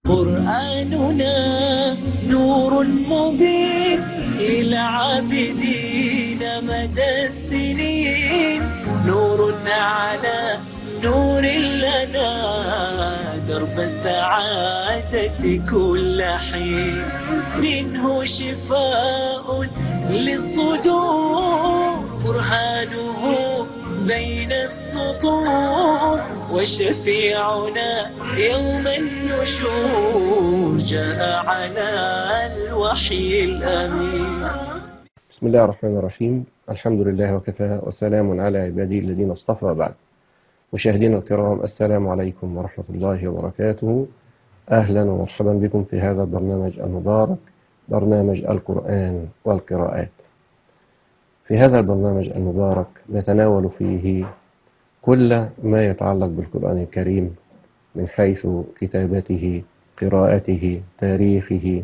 قرآننا نور مبين إلى عابدين مدى السنين، نور على نور لنا درب السعادة كل حين، منه شفاء للصدور برهانه بين السطور، وشفيعنا يوم النشور جاء على الوحي الأمين. بسم الله الرحمن الرحيم. الحمد لله وكفى وسلام على عباده الذين اصطفى بعد. مشاهدينا الكرام، السلام عليكم ورحمة الله وبركاته. أهلا ومرحبا بكم في هذا البرنامج المبارك، برنامج القرآن والقراءات. في هذا البرنامج المبارك نتناول فيه كل ما يتعلق بالقرآن الكريم من حيث كتابته، قراءته، تاريخه،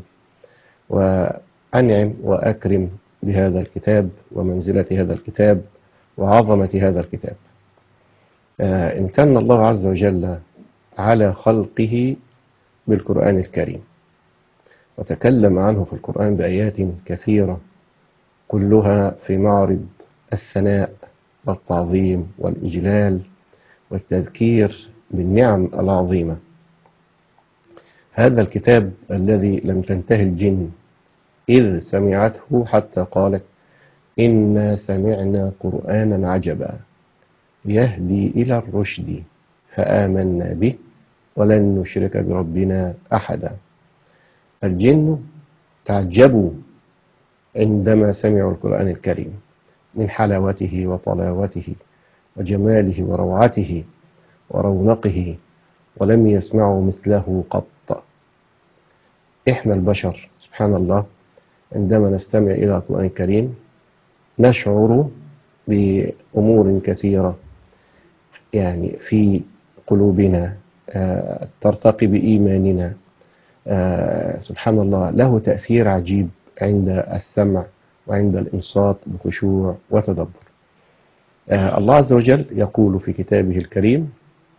وأنعم وأكرم بهذا الكتاب ومنزلة هذا الكتاب وعظمة هذا الكتاب. امتن الله عز وجل على خلقه بالقرآن الكريم، وتكلم عنه في القرآن بآيات كثيرة كلها في معرض الثناء والتعظيم والإجلال والتذكير بالنعم العظيمة. هذا الكتاب الذي لم تنتهي الجن إذ سمعته حتى قالت إنا سمعنا قرآنا عجبا يهدي إلى الرشد فآمنا به ولن نشرك بربنا أحدا. الجن تعجبوا عندما سمعوا القرآن الكريم من حلاوته وطلاوته وجماله وروعته ورونقه، ولم يسمعوا مثله قط. إحنا البشر سبحان الله عندما نستمع إلى القرآن الكريم نشعر بأمور كثيرة يعني في قلوبنا، ترتقي بإيماننا. سبحان الله له تأثير عجيب عند السمع وعند الإنصات بخشوع وتدبر. الله عز وجل يقول في كتابه الكريم: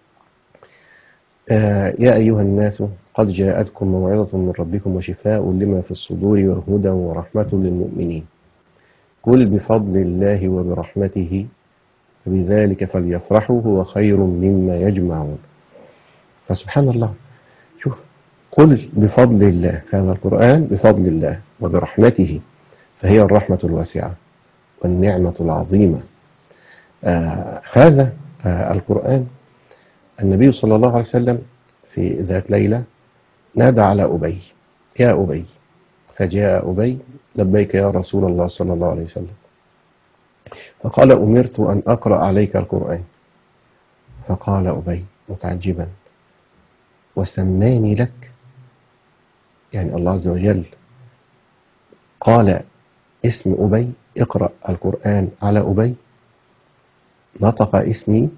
يا أيها الناس قد جاءتكم موعظة من ربكم وشفاء لما في الصدور وهدى ورحمة للمؤمنين، قل بفضل الله وبرحمته فبذلك فليفرحوا هو خير مما يجمعون. فسبحان الله، شوف، قل بفضل الله، هذا القرآن بفضل الله وبرحمته، فهي الرحمة الواسعة والنعمة العظيمة. هذا القرآن النبي صلى الله عليه وسلم في ذات ليلة نادى على أبي: يا أبي، فجاء أبي: لبيك يا رسول الله صلى الله عليه وسلم. فقال: أمرت أن أقرأ عليك القرآن. فقال أبي متعجبا: وسماني لك؟ يعني الله عز وجل قال اسم أبي، اقرأ القرآن على أبي، نطق اسمي.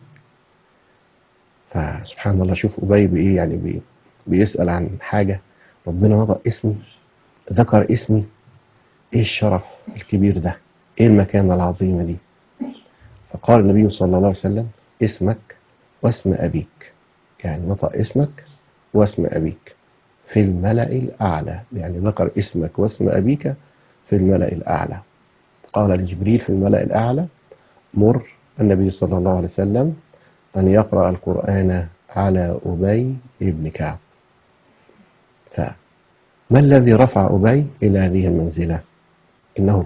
فسبحان الله، شوف أبي بإيه، يعني بيسأل عن حاجة، ربنا نطق اسمي، ذكر اسمي. إيه الشرف الكبير ده، إيه المكانة العظيمة دي؟ فقال النبي صلى الله عليه وسلم: اسمك واسم أبيك، يعني نطق اسمك واسم أبيك في الملأ الأعلى، يعني ذكر اسمك واسم أبيك في الملأ الأعلى. قال لجبريل في الملأ الأعلى: مر النبي صلى الله عليه وسلم أن يقرأ القرآن على أبي بن كعب. فما الذي رفع أبي إلى هذه المنزلة؟ إنه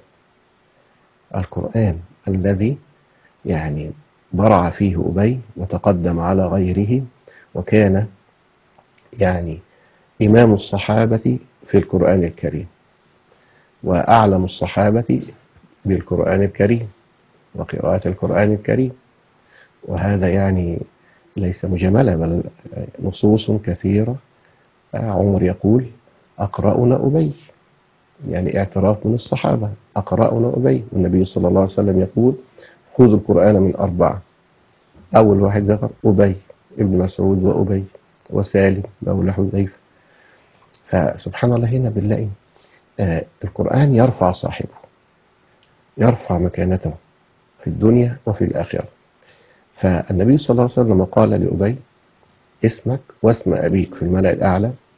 القرآن الذي يعني برع فيه أبي وتقدم على غيره، وكان يعني إمام الصحابة في القرآن الكريم وأعلم الصحابة بالقرآن الكريم وقراءة القرآن الكريم. وهذا يعني ليس مجاملة، بل نصوص كثيرة. عمر يقول: أقرأنا أبي، يعني اعتراف من الصحابة: أقرأنا أبي. والنبي صلى الله عليه وسلم يقول: خذوا القرآن من أربعة. أول واحد ذكر أبي ابن مسعود وأبي وسالم مولى حذيفة. فسبحان الله، هنا بنلاقي القرآن يرفع صاحبه، يرفع مكانته في الدنيا وفي الآخرة. فالنبي صلى الله عليه وسلم قال لأبي: اسمك واسم أبيك في الملأ الأعلى،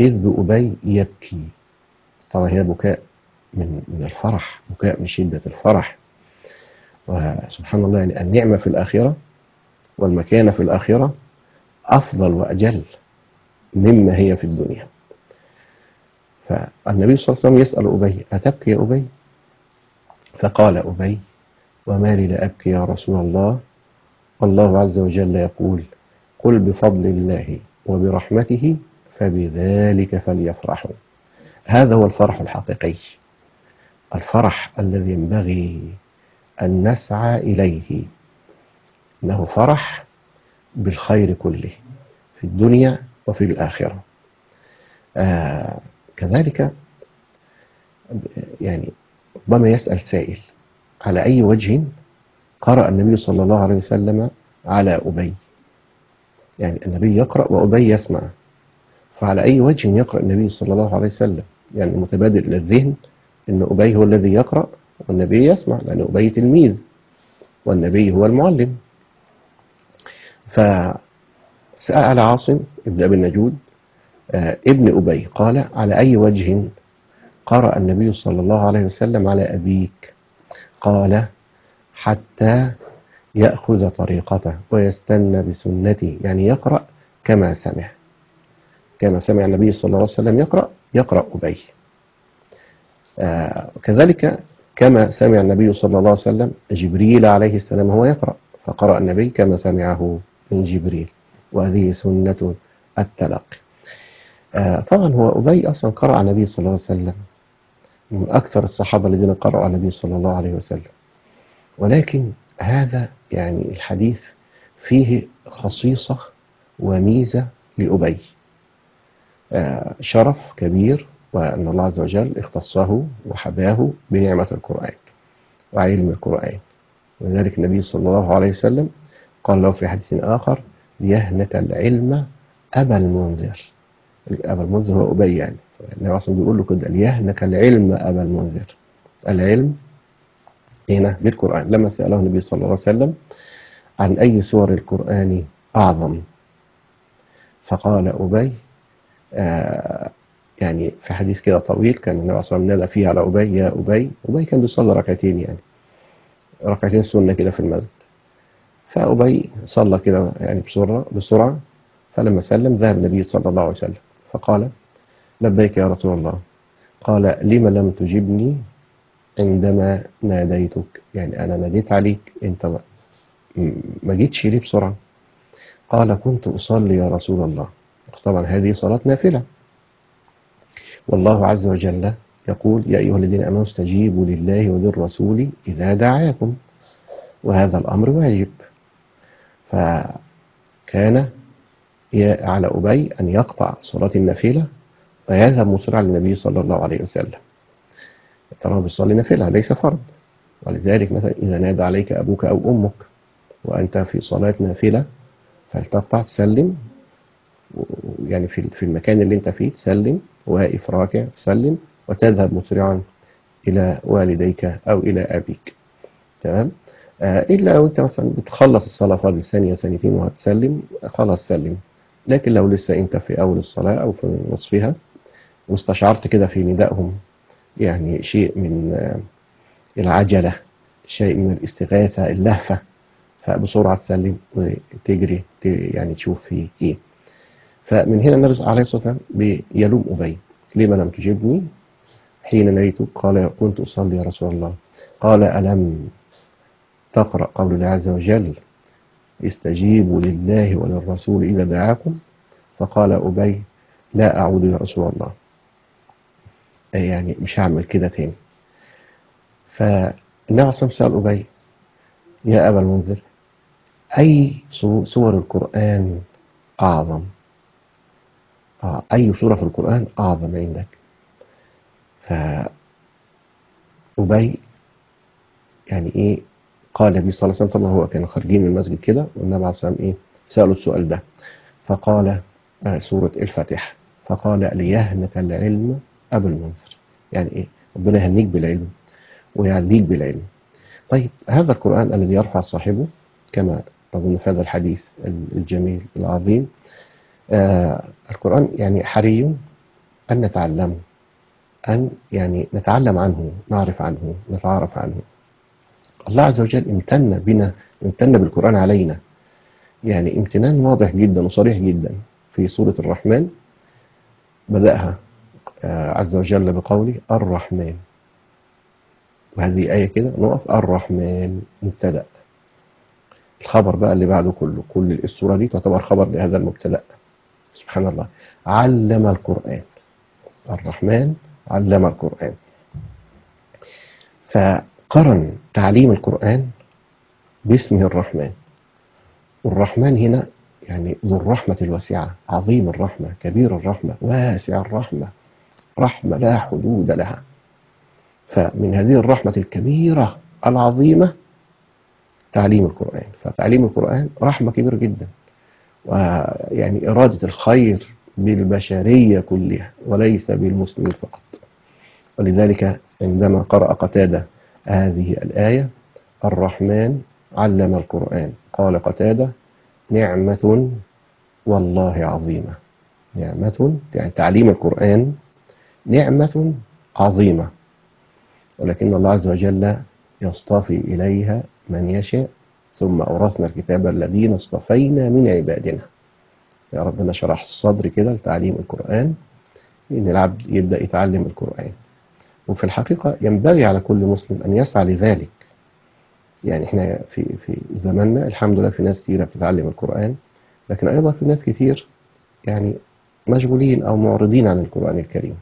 إذ بأبي يبكي. طبعا هي بكاء من الفرح، بكاء من شدة الفرح. وسبحان الله، يعني النعمة في الآخرة والمكانة في الآخرة أفضل وأجل مما هي في الدنيا. فالنبي صلى الله عليه وسلم يسأل أبي: أتبكي يا أبي؟ فقال أبي: وما لي لا أبكي يا رسول الله، والله عز وجل يقول: قل بفضل الله وبرحمته فبذلك فليفرحوا. هذا هو الفرح الحقيقي، الفرح الذي ينبغي أن نسعى إليه، إنه فرح بالخير كله في الدنيا وفي الآخرة. كذلك يعني ربما يسأل سائل: على أي وجه قرأ النبي صلى الله عليه وسلم على أبي؟ يعني النبي يقرأ وأبي يسمع، فعلى أي وجه يقرأ النبي صلى الله عليه وسلم؟ يعني متبادل إلى الذهن أن أبي هو الذي يقرأ والنبي يسمع، لأن أبي تلميذ والنبي هو المعلم. فسأل عاصم ابن أبي النجود ابن أبي قال: على أي وجه قرأ النبي صلى الله عليه وسلم على أبيك؟ قال: حتى يأخذ طريقته ويستنى بسنته، يعني يقرأ كما سمع، كما سمع النبي صلى الله عليه وسلم يقرأ أبي. كذلك كما سمع النبي صلى الله عليه وسلم جبريل عليه السلام هو يقرأ، فقرأ النبي كما سمعه من جبريل، وهذه سنة التلقي. طبعا هو أبي أصلا قرأ على النبي صلى الله عليه وسلم، من أكثر الصحابة الذين قرأوا على النبي صلى الله عليه وسلم. ولكن هذا يعني الحديث فيه خصيصة وميزة لأبي، شرف كبير، وأن الله عز وجل اختصه وحباه بنعمة القرآن وعلم القرآن. ولذلك النبي صلى الله عليه وسلم قال له في حديث آخر: ليهنك العلم أبا المنذر. أبا المنذر هو أبي، يعني النبي أصلا بيقول له كده: ليهنك العلم أبا المنذر. العلم هنا بالقرآن. لما سأله النبي صلى الله عليه وسلم عن أي سور القرآن أعظم، فقال أبي، يعني في حديث كده طويل كان النبي صلى الله عليه وسلم نادى فيه على أبي: يا أبي. أبي كان بيصلي ركعتين، يعني ركعتين سنة كده في المسجد. فأبي صلى كده يعني بسرعة. فلما سلم ذهب النبي صلى الله عليه وسلم فقال: لبيك يا رسول الله. قال: لم لم تجبني عندما ناديتك؟ يعني أنا ناديت عليك، أنت ما جيتش ليه بسرعة؟ قال: كنت أصلي يا رسول الله. طبعا هذه صلاة نافلة، والله عز وجل يقول: يا أيها الذين آمنوا استجيبوا لله وللرسول إذا دعاكم، وهذا الأمر واجب. فكان على أبي أن يقطع صلاة النافلة ويذهب مسرعا للنبي صلى الله عليه وسلم. ترى بيصلي نافلة ليس فرض، ولذلك مثلا إذا نادى عليك أبوك أو أمك وأنت في صلاة نافلة فلتقطع تسلم، يعني في المكان اللي أنت فيه تسلم، واقف راكع تسلم، وتذهب مسرعا إلى والديك أو إلى أبيك. تمام؟ إلا لو أنت مثلا بتخلص الصلاة فاضل ثانية ثانيتين وهتسلم، خلاص سلم. لكن لو لسه أنت في أول الصلاة أو في نصفها واستشعرت كده في ندائهم يعني شيء من العجلة، شيء من الاستغاثة، اللهفة، فبسرعة تسلم وتجري يعني تشوف فيه إيه. فمن هنا النبي عليه الصلاة والسلام بيلوم أبي: لما لم تجبني حين ناديتك؟ قال: كنت أصلي يا رسول الله. قال: ألم تقرأ قول الله عز وجل: استجيبوا لله وللرسول إذا دعاكم؟ فقال أبي: لا أعود يا رسول الله، يعني مش هعمل كده تاني. فالنبي عليه الصلاة والسلام سأل أبي: يا أبا المنذر، أي سور القرآن أعظم؟ أي سورة في القرآن أعظم عندك؟ فأبي يعني إيه؟ قال النبي صلى الله عليه وسلم، طبعا هو كان خارجين من المسجد كده والنبي عليه الصلاة والسلام إيه سألوا السؤال ده، فقال سورة الفاتحة. فقال: ليهنك العلم أبا المنذر، يعني إيه؟ ربنا يهنيك بالعلم ويعليك بالعلم. طيب هذا القرآن الذي يرفع صاحبه كما أظن في هذا الحديث الجميل العظيم، القرآن يعني حري أن نتعلمه، أن يعني نتعلم عنه، نعرف عنه، نتعرف عنه. الله عز وجل امتن بنا، امتن بالقرآن علينا، يعني امتنان واضح جدا وصريح جدا. في سورة الرحمن بدأها عز وجل بقوله الرحمن، وهذه آية كده نقف الرحمن مبتدأ. الخبر بقى اللي بعده كله، كل السورة دي تعتبر خبر لهذا المبتدأ. سبحان الله، علم القرآن، الرحمن علم القرآن. فقرن تعليم القرآن باسمه الرحمن. والرحمن هنا يعني ذو الرحمة الواسعة، عظيم الرحمة، كبير الرحمة، واسع الرحمة، رحمة لا حدود لها. فمن هذه الرحمة الكبيرة العظيمة تعليم القرآن. فتعليم القرآن رحمة كبيرة جدا، ويعني إرادة الخير بالبشرية كلها وليس بالمسلمين فقط. ولذلك عندما قرأ قتادة هذه الآية الرحمن علم القرآن، قال قتادة نعمة والله عظيمة. نعمة يعني تعليم القرآن نعمة عظيمة، ولكن الله عز وجل يصطفي إليها من يشاء، ثم أورثنا الكتاب الذين اصطفينا من عبادنا. يا ربنا شرح الصدر كده لتعليم القرآن، إن العبد يبدأ يتعلم القرآن. وفي الحقيقة ينبغي على كل مسلم أن يسعى لذلك. يعني احنا في زماننا الحمد لله في ناس كتيرة بتتعلم القرآن، لكن أيضا في ناس كتير يعني مشغولين أو معرضين عن القرآن الكريم.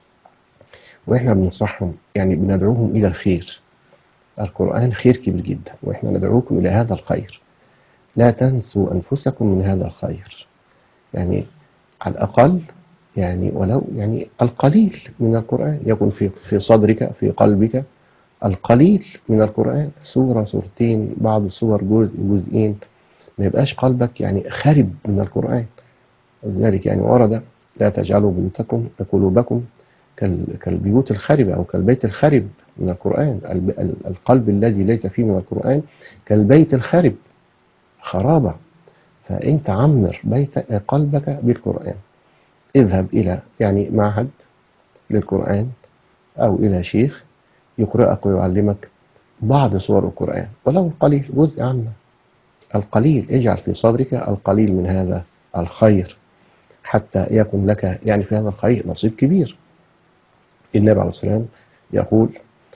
وإحنا بننصحهم، يعني بندعوهم إلى الخير. القرآن خير كبير جدا، وإحنا ندعوكم إلى هذا الخير. لا تنسوا أنفسكم من هذا الخير. يعني على الأقل يعني ولو يعني القليل من القرآن يكون في صدرك، في قلبك القليل من القرآن، سورة سورتين، بعض السور جزء جزئين، ما يبقاش قلبك يعني خارب من القرآن. ولذلك يعني ورد لا تجعلوا بيوتكم قلوبكم كالبيوت الخربة أو كالبيت الخرب من القرآن. القلب الذي ليس فيه من القرآن كالبيت الخرب، خرابة. فأنت عمر قلبك بالقرآن. اذهب إلى يعني معهد للقرآن أو إلى شيخ يقرأك ويعلمك بعض سور القرآن ولو القليل، جزء عامة. القليل، اجعل في صدرك القليل من هذا الخير حتى يكون لك يعني في هذا الخير نصيب كبير. النبي عليه الصلاة والسلام يقول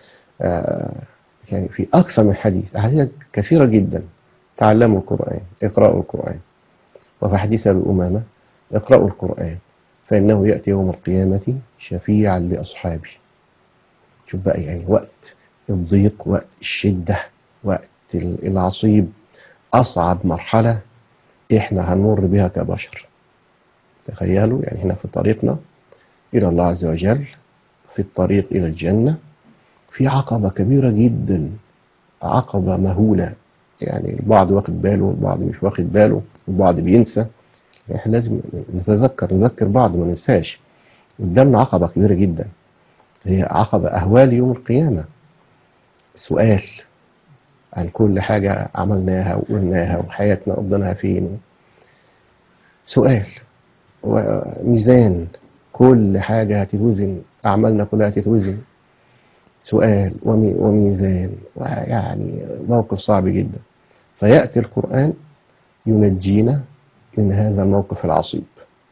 يعني في أكثر من حديث، أحاديث كثيرة جدا، تعلموا القرآن، اقرأوا القرآن. وفي حديث أبي أمامة اقرأوا القرآن فإنه يأتي يوم القيامة شفيعا لأصحابه. شوف بقى يعني وقت الضيق، وقت الشدة، وقت العصيب، أصعب مرحلة إحنا هنمر بها كبشر. تخيلوا يعني هنا في طريقنا إلى الله عز وجل، في الطريق إلى الجنة، في عقبة كبيرة جدا، عقبة مهولة. يعني البعض واخد باله والبعض مش واخد باله والبعض بينسى. احنا لازم نذكر بعض، ما ننساش. قدامنا عقبة كبيرة جدا، هي عقبة أهوال يوم القيامة. سؤال عن كل حاجة عملناها وقلناها وحياتنا قضيناها فين. سؤال وميزان، كل حاجة هتتوزن، أعمالنا كلها هتتوزن. سؤال وميزان، يعني موقف صعب جدا. فيأتي القرآن ينجينا من هذا الموقف العصيب.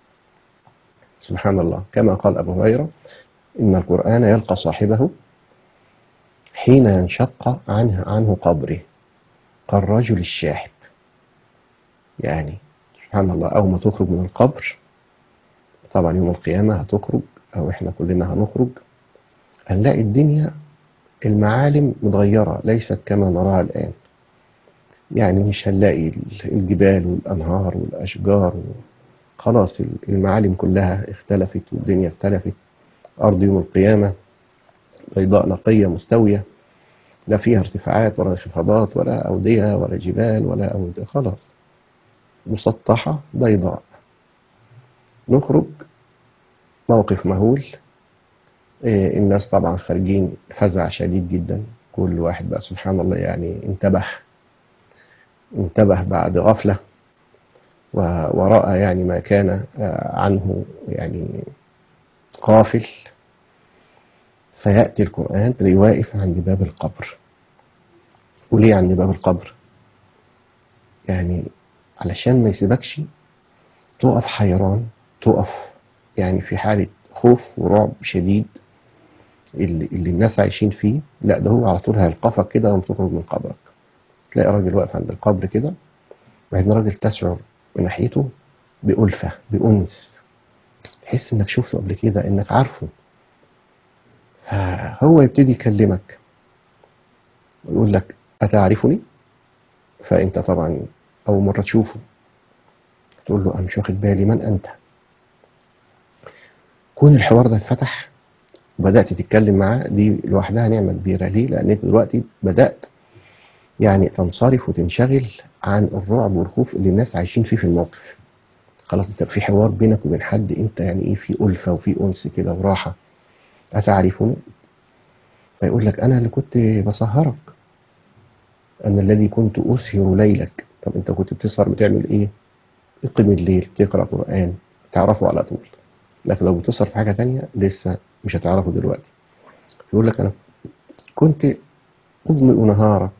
سبحان الله، كما قال أبو هريرة إن القرآن يلقى صاحبه حين ينشق عنه قبره كالرجل الشاحب. يعني سبحان الله، أول ما تخرج من القبر، طبعا يوم القيامة هتخرج أو إحنا كلنا هنخرج، هنلاقي الدنيا المعالم متغيرة، ليست كما نراها الآن. يعني مش هنلاقي الجبال والأنهار والأشجار خلاص، المعالم كلها اختلفت والدنيا اختلفت. أرض يوم القيامة بيضاء نقية مستوية، لا فيها ارتفاعات ولا انخفاضات ولا أودية ولا جبال ولا أودية، خلاص مسطحة بيضاء. نخرج موقف مهول. الناس طبعا خارجين فزع شديد جدا، كل واحد بقى سبحان الله يعني انتبه بعد غفلة، ورأى يعني ما كان عنه يعني قافل، فيأتي القرآن تلاقيه واقف عند باب القبر. وليه عند باب القبر؟ يعني علشان ما يسيبكش تقف حيران، تقف يعني في حالة خوف ورعب شديد اللي الناس عايشين فيه. لا، ده هو على طول هيلقفك كده وانت تخرج من قبرك. تلاقي راجل واقف عند القبر كده، وبعدين راجل تشعر من ناحيته بألفة، بأنس، تحس انك شفته قبل كده، انك عارفه. هو يبتدي يكلمك ويقول لك أتعرفني؟ فأنت طبعا أول مرة تشوفه تقول له أنا مش واخد بالي، من أنت؟ كون الحوار ده اتفتح وبدأت تتكلم معاه، دي لوحدها نعمة كبيرة. ليه؟ لأن أنت دلوقتي بدأت يعني تنصرف وتنشغل عن الرعب والخوف اللي الناس عايشين فيه في الموقف. خلاص انت في حوار بينك وبين حد، انت يعني ايه، في ألفة وفي أنس كده وراحة. أتعرفني؟ فيقول لك أنا اللي كنت بسهرك، أنا الذي كنت أسهر ليلك. طب انت كنت بتسهر بتعمل ايه؟ تقيم الليل، تقرأ قرآن، تعرفه على طول. لكن لو بتسهر في حاجة تانية لسه مش هتعرفه دلوقتي. يقول لك أنا كنت أضمئ نهارك،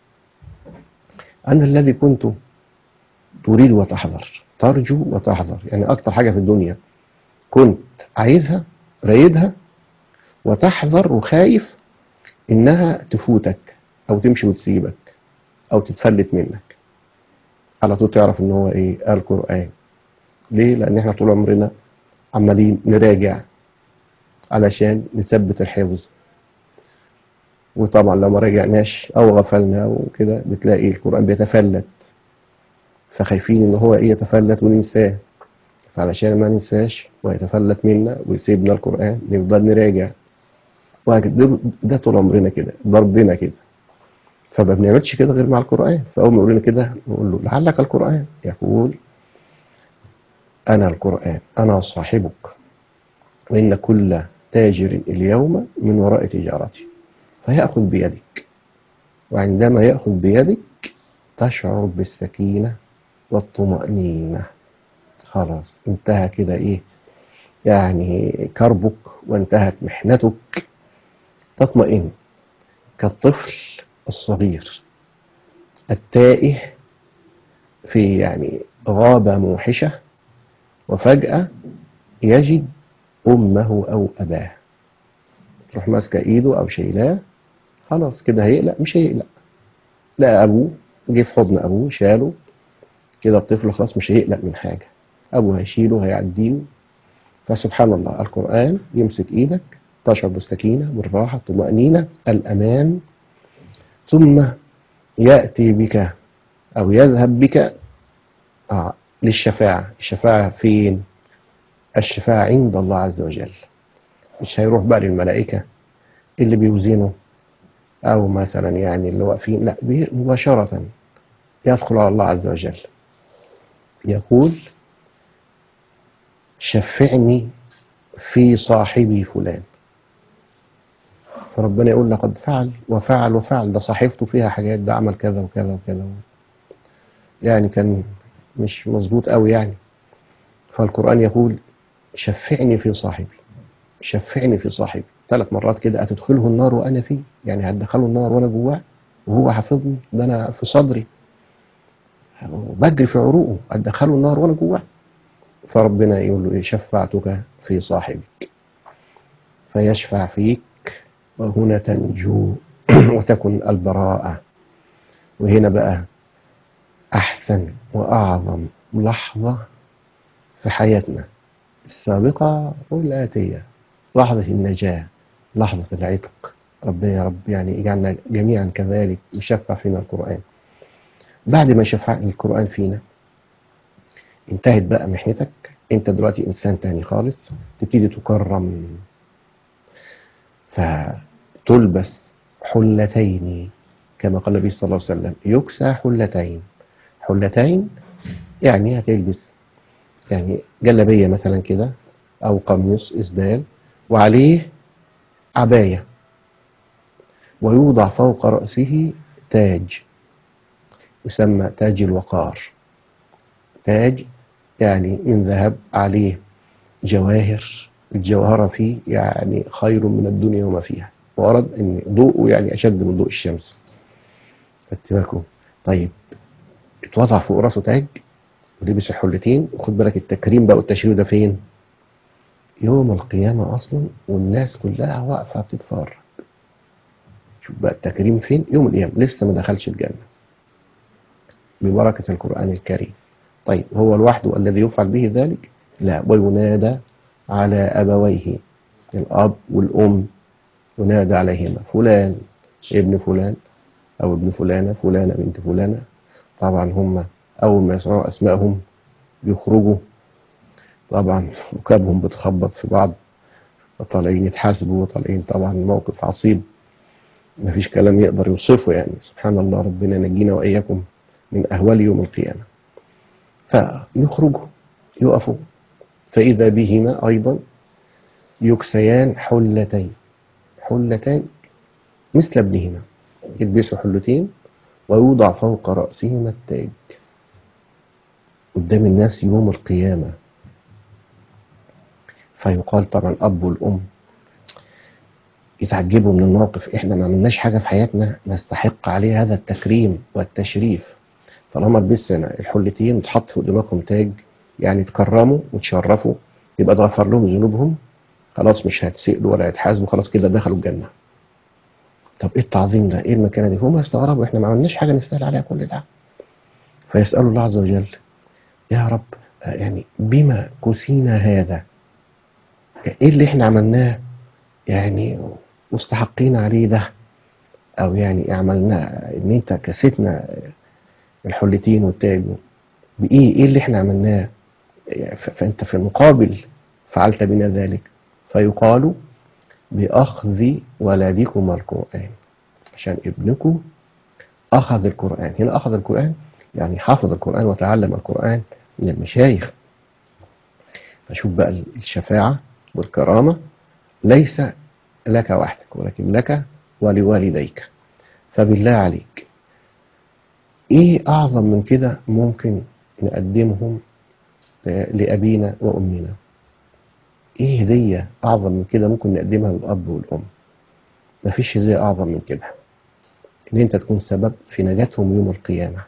أنا الذي كنت تريد وتحذر، ترجو وتحذر، يعني أكتر حاجة في الدنيا كنت عايزها، رايدها، وتحذر وخايف إنها تفوتك أو تمشي وتسيبك أو تتفلت منك. على طول تعرف إن هو إيه؟ القرآن. ليه؟ لأن إحنا طول عمرنا عمالين نراجع علشان نثبت الحفظ، وطبعا لو ما رجعناش أو غفلنا أو كده بتلاقي القرآن بيتفلت، فخايفين إن هو إيه؟ يتفلت وننساه. فعلشان ما ننساش ويتفلت منا ويسيبنا القرآن نفضل نراجع. وهكذا ده طول عمرنا كده، ضربنا كده. فما بنعملش كده غير مع القرآن. فأول ما يقول لنا كده نقول له لعلك القرآن. يقول أنا القرآن، أنا صاحبك، وإن كل تاجر اليوم من وراء تجارته. فيأخذ بيدك، وعندما يأخذ بيدك تشعر بالسكينة والطمأنينة. خلاص انتهى كده إيه يعني كربك، وانتهت محنتك. تطمئن كالطفل الصغير التائه في يعني غابة موحشة، وفجأة يجد أمه أو أباه، تروح ماسكة إيده أو شايلاه. خلاص كده هيقلق؟ مش هيقلق. لا، أبوه جه في حضن أبوه شاله كده، الطفل خلاص مش هيقلق من حاجة. أبوه هيشيله هيعديه. فسبحان الله، القرآن يمسك إيدك تشعر بالسكينة، بالراحة، الطمأنينة، الأمان، ثم يأتي بك أو يذهب بك للشفاعة. الشفاعة فين؟ الشفاعة عند الله عز وجل. مش هيروح بقى للملائكة اللي بيوزنوا أو مثلا يعني اللي واقفين، لا، مباشرة يدخل على الله عز وجل. يقول شفعني في صاحبي فلان. فربنا يقول لقد فعل وفعل وفعل، ده صحيفته فيها حاجات، ده عمل كذا وكذا وكذا، يعني كان مش مظبوط قوي يعني. فالقرآن يقول شفعني في صاحبي، شفعني في صاحبي 3 مرات كده. أتدخله النار وأنا فيه؟ يعني هتدخله النار وأنا جواه وهو حافظني؟ ده أنا في صدري بجري في عروقه، أتدخله النار وأنا جواه. فربنا يقول له إيه؟ شفعتك في صاحبك، فيشفع فيك، وهنا تنجو وتكن البراءة. وهنا بقى أحسن وأعظم لحظة في حياتنا السابقة والآتية، لحظة النجاة، لحظة العتق. ربنا يا رب يعني يجعلنا جميعا كذلك، يشفع فينا القرآن. بعد ما يشفع القرآن فينا انتهت بقى محنتك، انت دلوقتي انسان تاني خالص، تبتدي تكرم. فتلبس حلتين كما قال النبي صلى الله عليه وسلم، يكسى حلتين. حلتين يعني هتلبس يعني جلابية مثلا كده، أو قميص إسدال، وعليه عباية، ويوضع فوق رأسه تاج يسمى تاج الوقار. تاج يعني من ذهب، عليه جواهر الجوهرة فيه يعني خير من الدنيا وما فيها، ورد ان ضوءه يعني اشد من ضوء الشمس. خدت بالكم؟ طيب، اتوضع فوق راسه تاج ولبس الحلتين، وخد بالك التكريم بقى والتشريف ده فين؟ يوم القيامة اصلا، والناس كلها واقفة بتتفرج. شوف بقى التكريم فين؟ يوم القيامة، لسه ما دخلش الجنة، ببركة القرآن الكريم. طيب، هو لوحده الذي يفعل به ذلك؟ لا، وينادى على أبويه، الأب والأم، ينادى عليهما فلان ابن فلان أو ابن فلانة، فلانة بنت فلانة. طبعا هم أول ما يسمعوا أسمائهم يخرجوا، طبعا ركابهم بتخبط في بعض، وطالعين يتحاسبوا، وطالعين طبعا موقف عصيب مفيش كلام يقدر يوصفه. يعني سبحان الله، ربنا ينجينا وإياكم من أهوال يوم القيامة. فيخرجوا يقفوا، فإذا بهما أيضا يكسيان حلتين، حلتان مثل ابنهما، يلبسوا حلتين ويوضع فوق رأسهما التاج قدام الناس يوم القيامة. فيقال طبعا الأب والأم يتعجبوا من الموقف، احنا ما عملناش حاجة في حياتنا نستحق عليه هذا التكريم والتشريف، طالما لبسنا الحلتين وتحط فوق دماغهم تاج، يعني تكرموا وتشرفوا، يبقى اتغفر لهم ذنوبهم، خلاص مش هيتسألوا ولا يتحاسبوا، خلاص كده دخلوا الجنة. طب ايه التعظيم ده؟ ايه المكانة دي؟ هم يستغربوا، احنا ما عملناش حاجة نستاهل عليها كل ده. فيسألوا الله عز وجل: يا رب، يعني بما كسينا هذا؟ ايه اللي احنا عملناه يعني مستحقين عليه ده؟ او يعني عملنا ان انت كسيتنا الحلتين والتاج بايه؟ ايه اللي احنا عملناه؟ فانت في المقابل فعلت بنا ذلك. فيقال: باخذ ولدكم القرآن، عشان ابنكم اخذ القرآن. هنا اخذ القرآن يعني حافظ القرآن وتعلم القرآن من المشايخ. فشوف بقى الشفاعة والكرامة ليس لك وحدك، ولكن لك ولوالديك. فبالله عليك، ايه اعظم من كده ممكن نقدمهم لأبينا وأمنا؟ ايه هدية اعظم من كده ممكن نقدمها للأب والأم؟ مفيش هدية اعظم من كده، ان انت تكون سبب في نجاتهم يوم القيامة،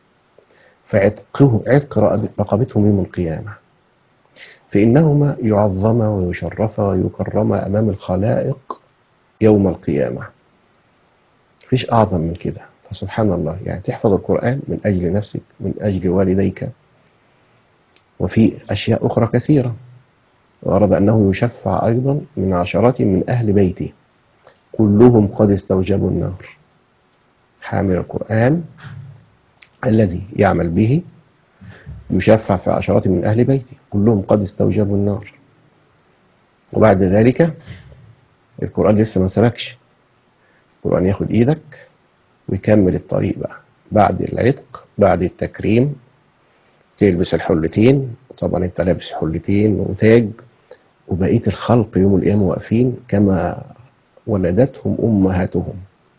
عتق رقبتهم يوم القيامة، فإنهما يعظما ويشرفا ويكرما أمام الخلائق يوم القيامة. مفيش أعظم من كده. فسبحان الله، يعني تحفظ القرآن من أجل نفسك، من أجل والديك، وفي أشياء أخرى كثيرة. ورد أنه يشفع أيضا من عشرات من أهل بيته كلهم قد استوجبوا النار. حامل القرآن الذي يعمل به يشفع في عشرات من أهل بيته كلهم قد استوجبوا النار. وبعد ذلك القرآن لسه ما سبكش، القرآن ياخد إيدك ويكمل الطريق بقى بعد العتق، بعد التكريم، تلبس الحلتين. طبعا انت لابس حلتين وتاج، وبقية الخلق يوم القيامة واقفين كما ولدتهم أمهاتهم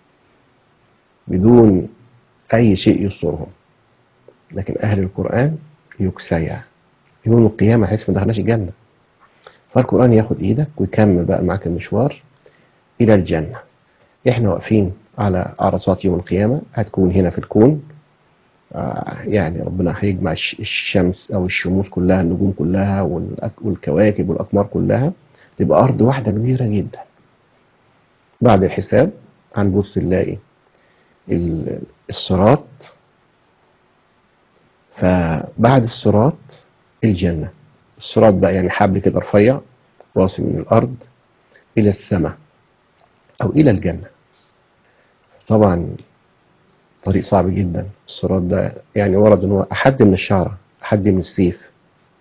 بدون أي شيء يسترهم. لكن أهل القرآن يكسيا يوم القيامة حيث ما دخلناش الجنة. فالقرآن ياخد إيدك ويكمل بقى معاك المشوار إلى الجنة. إحنا واقفين على عرصات يوم القيامة، هتكون هنا في الكون. يعني ربنا هيجمع الشمس أو الشموس كلها، النجوم كلها والكواكب والأقمار كلها، تبقى أرض واحدة كبيرة جدا. بعد الحساب هنبص نلاقي الصراط، فبعد الصراط الجنة. الصراط بقى يعني حبل كده رفيع واصل من الأرض إلى السماء أو إلى الجنة. طبعا طريق صعب جدا. الصراط ده يعني ورد إن هو أحد من الشعرة، أحد من السيف،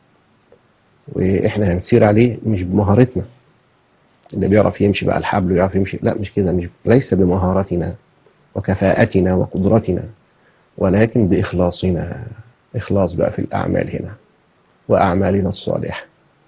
وإحنا هنسير عليه مش بمهارتنا. اللي بيعرف يمشي بقى الحبل ويعرف يمشي، لا مش كده، ليس بمهارتنا وكفاءتنا وقدرتنا، ولكن بإخلاصنا. إخلاص بقى في الأعمال هنا وأعمالنا الصالحة.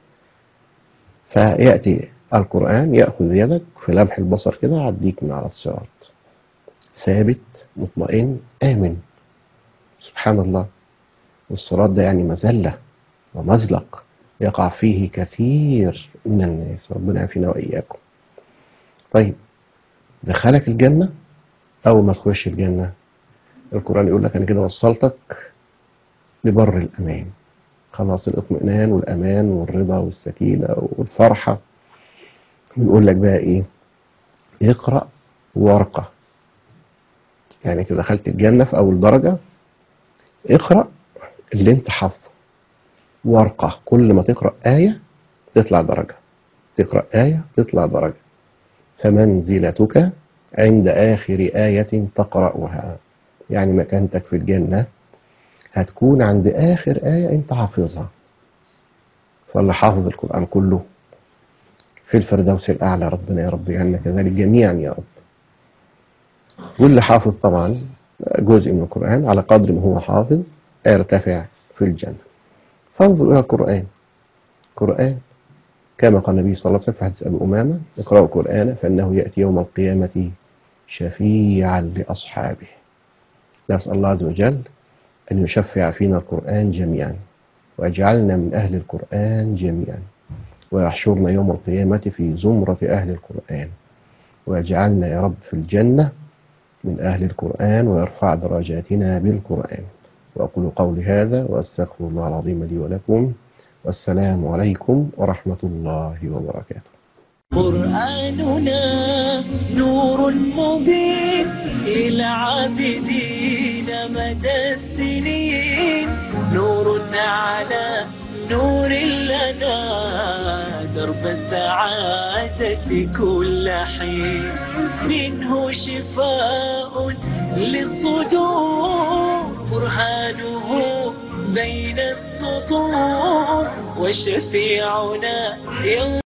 فيأتي القرآن يأخذ يدك في لمح البصر كده، يعديك من على الصراط ثابت مطمئن آمن. سبحان الله. والصراط ده يعني مذلة ومزلق يقع فيه كثير من الناس، ربنا يعافينا وإياكم. طيب، دخلك الجنة. أول ما تخش الجنة القرآن يقول لك أنا كده وصلتك لبر الأمان، خلاص الاطمئنان والأمان والرضا والسكينة والفرحة. بيقول لك بقى إيه؟ اقرأ وارقى. يعني أنت دخلت الجنة في أول درجة، اقرأ اللي أنت حافظه وارقى. كل ما تقرأ آية تطلع درجة، تقرأ آية تطلع درجة. فمنزلتك عند آخر آية تقرأها، يعني مكانتك في الجنة هتكون عند آخر آية أنت حافظها. فاللي حافظ القرآن كله في الفردوس الأعلى، ربنا يا رب يجعلنا كذلك جميعا يا رب. واللي حافظ طبعا جزء من القرآن على قدر ما هو حافظ ارتفع في الجنة. فانظر إلى القرآن. قرآن كما قال النبي صلى الله عليه وسلم في حديث أبي أمامة: اقرأوا القرآن فإنه يأتي يوم القيامة شفيعا لأصحابه. نسأل الله عز وجل أن يشفع فينا القرآن جميعا، ويجعلنا من أهل القرآن جميعا، ويحشرنا يوم القيامة في زمرة أهل القرآن، ويجعلنا يا رب في الجنة من أهل القرآن، ويرفع درجاتنا بالقرآن. وأقول قولي هذا وأستغفر الله العظيم لي ولكم، والسلام عليكم ورحمة الله وبركاته. قرآننا نور مبين إلى عابدين مدى السنين، نور على نور لنا درب السعادة كل حين، منه شفاء للصدور، برهانه بين السطور، وشفيعنا يوم